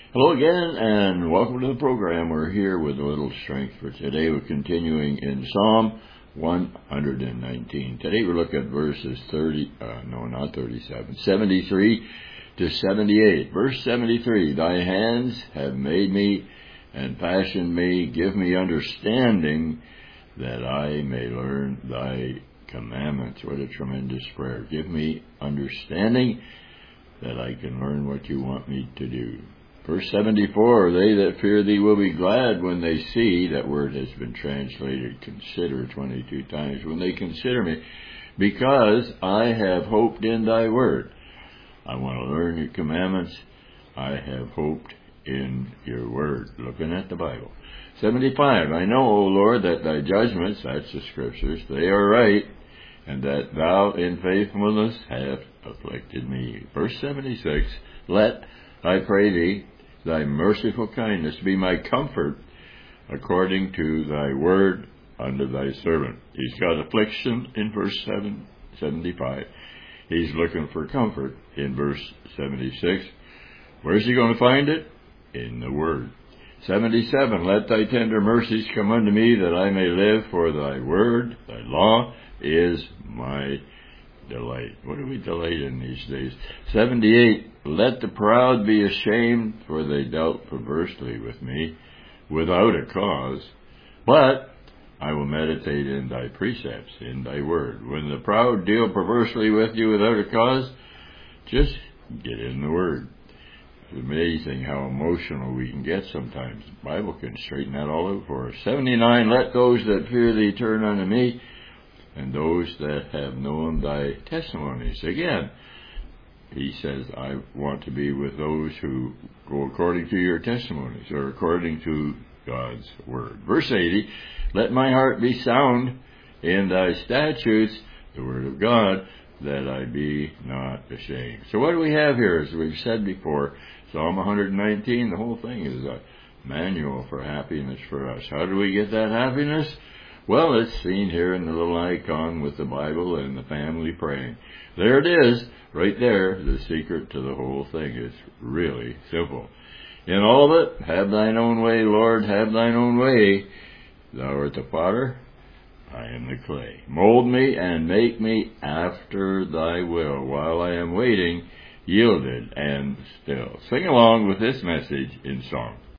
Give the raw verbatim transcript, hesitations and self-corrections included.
Hello again, and welcome to the program. We're here with a little strength for today. We're continuing in Psalm one hundred nineteen. Today we look at verses thirty, uh, no, not thirty-seven, seventy-three to seventy-eight. Verse seventy-three, Thy hands have made me and fashioned me. Give me understanding that I may learn Thy commandments. What a tremendous prayer. Give me understanding that I can learn what You want me to do. Verse seventy-four, They that fear Thee will be glad when they see, that word has been translated consider twenty-two times, when they consider me, because I have hoped in Thy word. I want to learn Your commandments. I have hoped in Your word. Looking at the Bible. seventy-five, I know, O Lord, that Thy judgments, that's the scriptures, they are right, and that Thou in faithfulness hast afflicted me. Verse seventy-six, Let, I pray Thee, Thy merciful kindness be my comfort according to Thy word unto Thy servant. He's got affliction in verse seven, seventy-five. He's looking for comfort in verse seventy-six. Where's he going to find it? In the word. seventy-seven, Let Thy tender mercies come unto me, that I may live, for Thy word, Thy law, is my delight. What do we delight in these days? seventy-eight, Let the proud be ashamed, for they dealt perversely with me, without a cause. But I will meditate in Thy precepts, in Thy word. When the proud deal perversely with you without a cause, just get in the word. It's amazing how emotional we can get sometimes. The Bible can straighten that all out for us. seventy-nine, Let those that fear Thee turn unto me, and those that have known Thy testimonies. Again, he says, I want to be with those who go according to Your testimonies, or according to God's word. Verse eighty, Let my heart be sound in Thy statutes, the word of God, that I be not ashamed. So what do we have here? As we've said before, Psalm one hundred nineteen, the whole thing is a manual for happiness for us. How do we get that happiness? Well, it's seen here in the little icon with the Bible and the family praying. There it is, right there. The secret to the whole thing is really simple. In all of it, have Thine own way, Lord, have Thine own way. Thou art the potter, I am the clay. Mold me and make me after Thy will, while I am waiting, yielded and still. Sing along with this message in song.